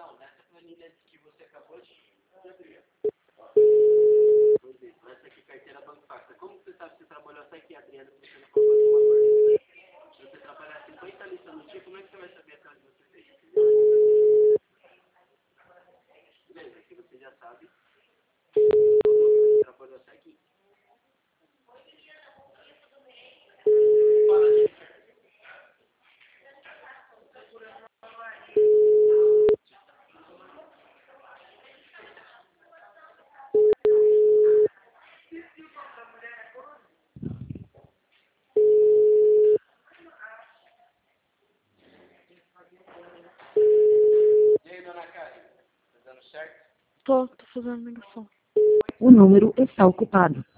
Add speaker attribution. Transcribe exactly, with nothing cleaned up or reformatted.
Speaker 1: Não, nessa planilha que você acabou de abrir. Pois é, essa aqui, carteira Banco Facta. Como você sabe que você trabalhou até aqui, Adriana, se você não colocou nenhuma coisa? Se você trabalhar cinquenta listas no dia, como é que você vai saber atrás de você fez? Beleza, aqui você já sabe. Você trabalhou até aqui. Fala, gente. E aí, dona Karen? Tá dando certo?
Speaker 2: Tô, tô fazendo ligação.
Speaker 3: O número está ocupado.